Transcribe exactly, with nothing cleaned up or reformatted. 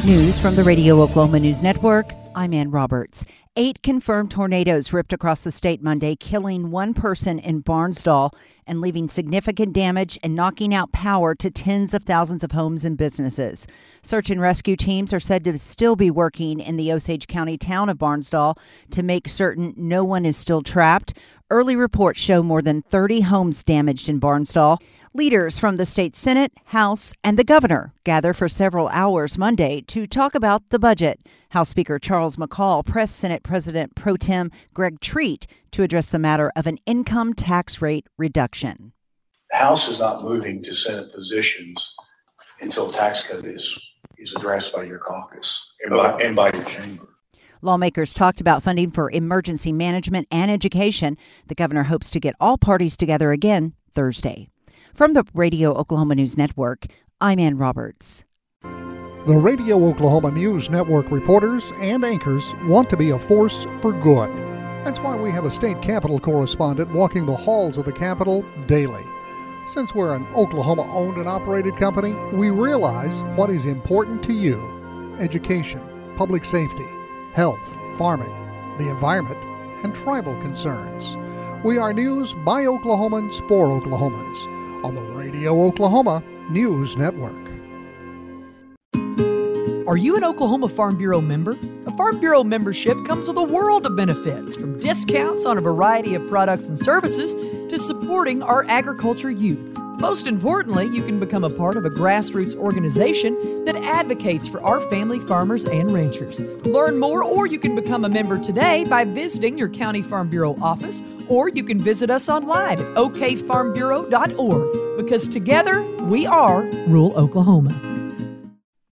News from the Radio Oklahoma News Network. I'm Ann Roberts. Eight confirmed tornadoes ripped across the state Monday, killing one person in Barnsdall and leaving significant damage and knocking out power to tens of thousands of homes and businesses. Search and rescue teams are said to still be working in the Osage County town of Barnsdall to make certain no one is still trapped. Early reports show more than thirty homes damaged in Barnsdall. Leaders from the state Senate, House, and the governor gather for several hours Monday to talk about the budget. House Speaker Charles McCall pressed Senate President Pro Tem Greg Treat to address the matter of an income tax rate reduction. The House is not moving to Senate positions until tax code is, is addressed by your caucus and by, and by your chamber. Lawmakers talked about funding for emergency management and education. The governor hopes to get all parties together again Thursday. From the Radio Oklahoma News Network, I'm Ann Roberts. The Radio Oklahoma News Network reporters and anchors want to be a force for good. That's why we have a state capitol correspondent walking the halls of the Capitol daily. Since we're an Oklahoma-owned and operated company, we realize what is important to you: education, public safety, health, farming, the environment, and tribal concerns. We are news by Oklahomans for Oklahomans on the Radio Oklahoma News Network. Are you an Oklahoma Farm Bureau member? A Farm Bureau membership comes with a world of benefits, from discounts on a variety of products and services to supporting our agriculture youth. Most importantly, you can become a part of a grassroots organization that advocates for our family farmers and ranchers. Learn more, or you can become a member today by visiting your County Farm Bureau office, or you can visit us online at o k farm bureau dot org, because together we are Rural Oklahoma.